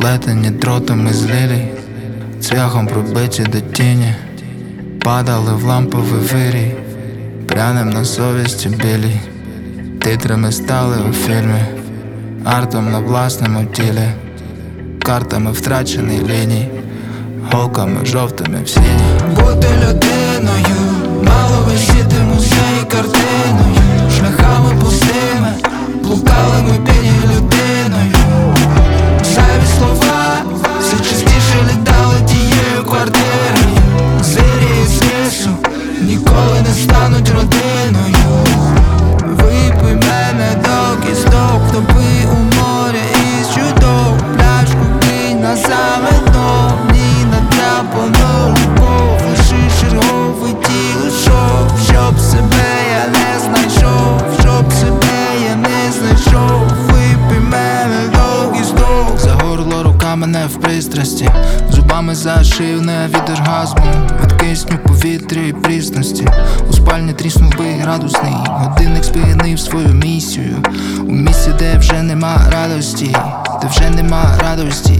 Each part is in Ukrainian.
сплетені дротами з лілій, цвяхом пробиті до тіні, падали в ламповий вирій, прянем на совісті білій. Титрами стали у фільмі, артом на власному тілі, картами втрачений ліній, голками жовтими в сіні. Бути людиною, мало висіти музей картиною, шляхами пустими, блукали ми п'яні людиною. Зайві слова все частіше літали тією квартирою. Зирі з лісу ніколи не стануть родиною. Випий мене до кісток, топи у морі із чудов, пляшку кинь на саме дно, мені натрапано любов, лиши черговий тіло шов, щоб себе я не знайшов, щоб себе я не знайшов. Випий мене до кісток. За горло рука мене в пристрасті, зубами за шию не від оргазму, від кисню, повітря і прісності. У спальні тріснув би градусний, годинник спинив свою місію. У місці, де вже нема радості, де вже нема радості.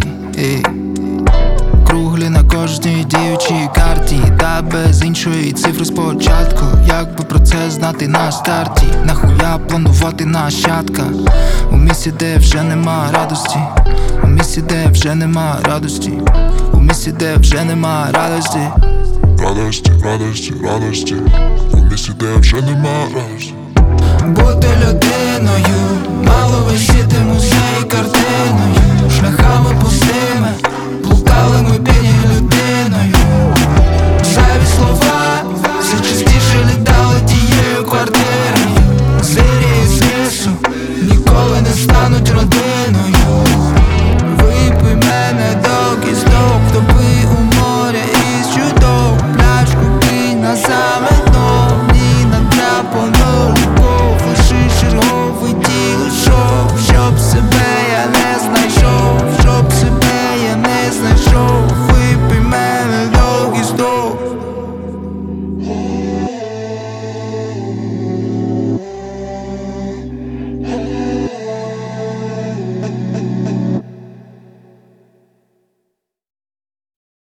Круглі на кожній діючій карті, та без іншої цифри спочатку. Як би про це знати на старті, нахуя планувати нащадка. У місці, де вже нема радості, у місці, де вже нема радості, у місці, де вже нема радості. Радості, радості, радості, у місці, де вже нема радості. Бути людиною, мало висіти музей картиною, шляхами пустими, блукали ми п'яні людиною.